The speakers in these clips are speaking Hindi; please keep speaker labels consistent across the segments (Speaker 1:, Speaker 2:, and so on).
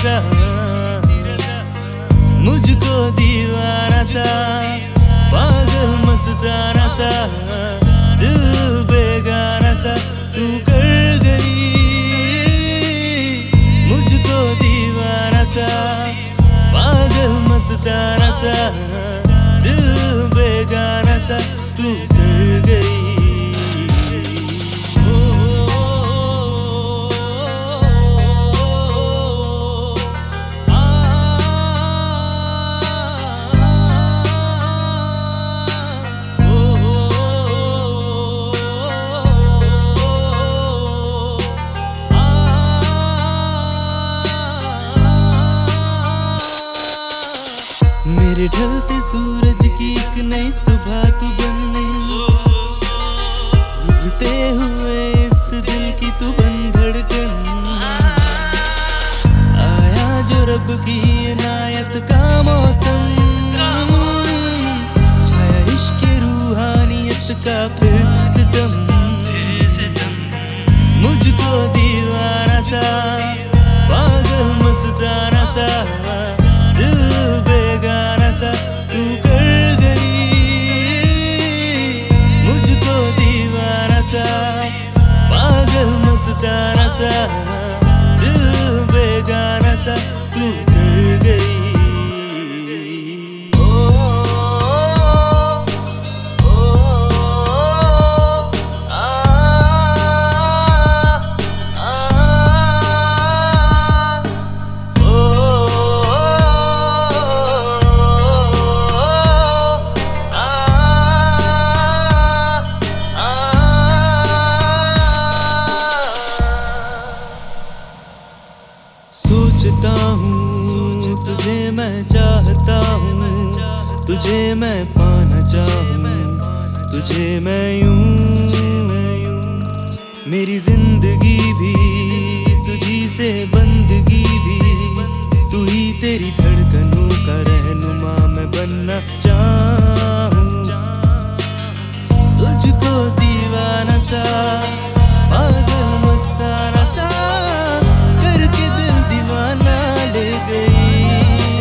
Speaker 1: रजा, मुझको दीवाना सा, पागल मस्ताना सा, दिल बेगाना सा तू कर गई। मुझको दीवाना सा, पागल मस्ताना सा, दिल बेगाना सा तू कर गई। मेरे ढलते सूरज की एक नई सुबह तू बन गई, उगते हुए इस दिल की तू बन धड़कन। आया जो रब की इनायत का मौसम, छाया इश्क रूहानियत का फिर सितम। मुझको दीवाना सा, पागल मस्ताना सा, दिल बेगाना सा तू कर गई। मुझको दीवाना सा, पागल मस्ताना सा, दिल बेगाना सा तू कर गई। सोचता हूँ तुझे मैं चाहता हूँ, तुझे मैं पाना चाहूँ, तुझे मैं यूं। मेरी जिंदगी भी तुझी से बंदगी भी, तू ही तेरी धड़कनों का रहनुमा मैं बनना चाहूँ। तुझको दीवाना सा, पागल मस्ताना सा करके दिल दीवाना ले गई।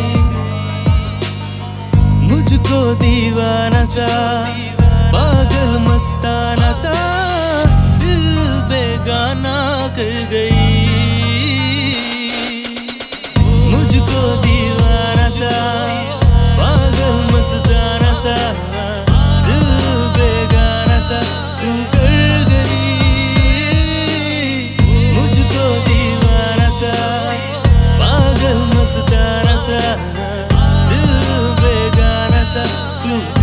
Speaker 1: मुझको दीवाना सा, पागल मस्ताना सा, दिल बेगाना कर गई। मुझको दीवाना सा, पागल मस्ताना सा, दिल बेगाना सा तू कर गई। मुझको दीवाना सा, पागल मस्ताना सा, दिल बेगाना सा तू